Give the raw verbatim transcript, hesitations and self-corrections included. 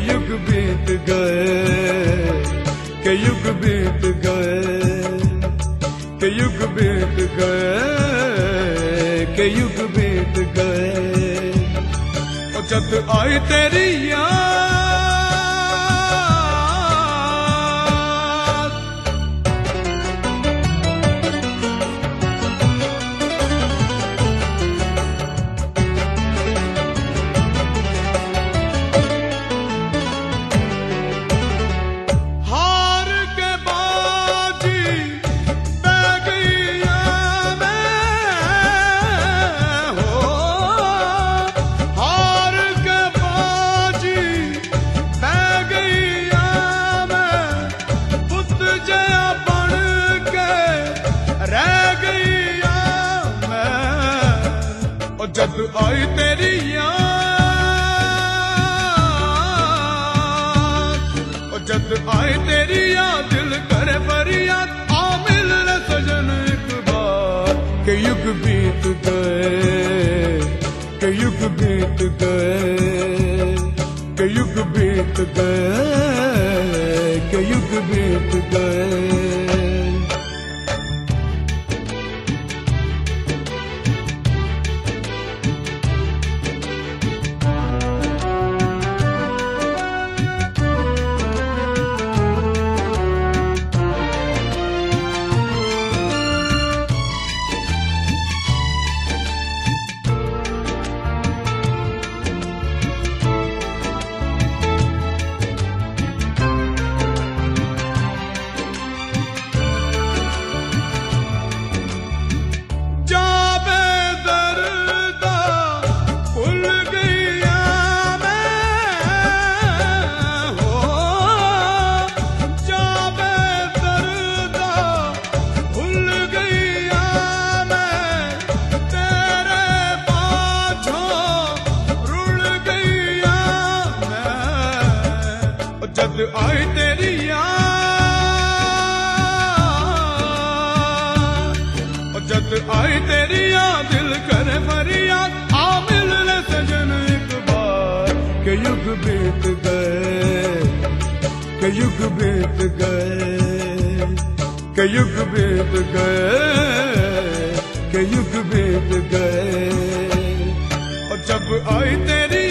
युग बीत गए, के युग बीत गए, के युग बीत गए, के युग बीत गए। और जब आई तेरी याद, जब आई तेरी याद, और जब आई तेरी याद, दिल करे फरियाद, आ मिलने सजन एक बार। के युग बीत गए, के युग बीत गए, के युग बीत गए, के युग बीत गए। जब आई तेरी याद, और जब आई तेरी याद, दिल करे फरियाद, आ मिलने सजन एक बार। के युग बीत गए, के युग बीत गए, के युग बीत गए, के युग बीत गए। और जब आई तेरी